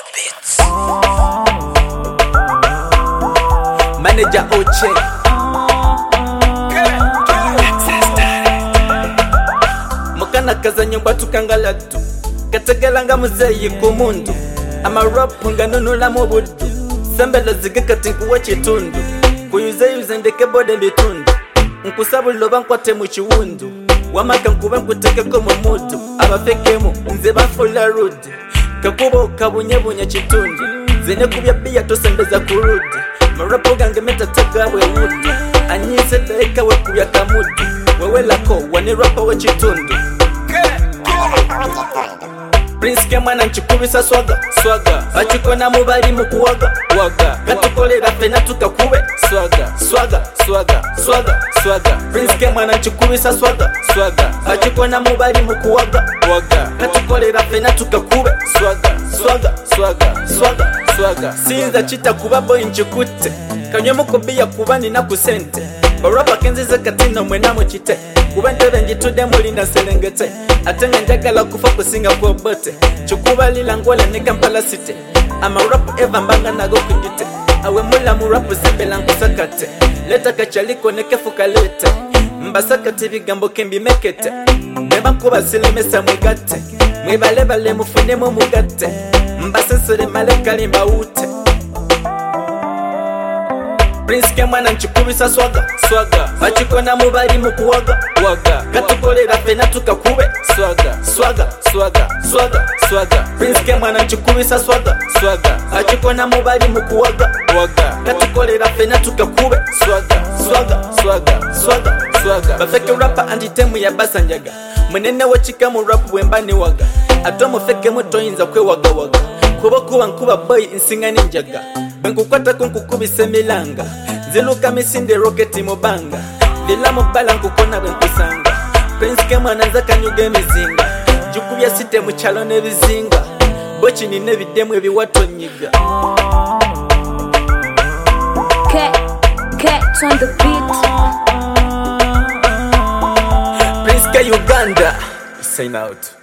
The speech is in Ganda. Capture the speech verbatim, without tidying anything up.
the beats. Manager Oche. Mukana kaza nyumba tukangalatu kategelanga muzeyi ku mundu amarapu nganunula mu buddu sembelo zigekati nkuwa kitundu kuyuzeyuze ndeke bode bitundu nkusabuloba nkwate mu kiwundu wamaka nkube nkutekeko mu mudu abafekemu nze bafula rudi kakubo kabunyebunye kitundu zene kubya biya tosembeza ku rudi marapu gange metatagabwe wudi anyise daika we kubya kamudu wewe lako wani rapa we kitundu Prince Kemana nchikubisa swaga swaga bachikona mubali mukuwaga waga katukolera fena tukakube swaga swaga swaga swaga swaga Prince Kemana nchikubisa swaga swaga bachikona mubali mukuwaga waga katukolera fena tukakube swaga swaga swaga swaga swaga sinza chita kuba boy nchikute kanywe mukobiya kuba nina kusente barapa kenzize katina mwena mu chite kuba ntebe njitude mulinda serengete atenga njagala kufa kusinga kwa bote chukuba lila ngwala ne Kampala city ama rap eva mbanga nago kujite awe mula mu rap sembela nkusakate leta kachaliko ne kefuka lete mbasakate bigambo kembi mekete beba kuba silemesa mwigate mwibale bale mufune mu mugate mbasesere malekali mbawute Prince Kemana nchikubisa swaga swaga bachikona mubali mukuwaga waga katukolera fena tukakube swaga swaga swaga swaga swaga Prince Kemana nchikubisa swaga swaga bachikona mubali mukuwaga waga katukolera fena tukakube swaga swaga swaga swaga swaga bafeke rapa antitemu ya basanjaga munene wachika mu rap wembani waga atomo feke mutoyinza kwe waga waga kuba kuba nkuba boy insinga ninjaga benkukwata kunkukubise milanga ziluka misinde roketi mubanga lila mubala nkukona benkusanga Prince Kemana nzaka nyuge mizinga jukubya site muchalo nebizinga bochi ni nebidemu ebiwatonyiga Cat, Cat on the beat. Prince K Uganda sign out.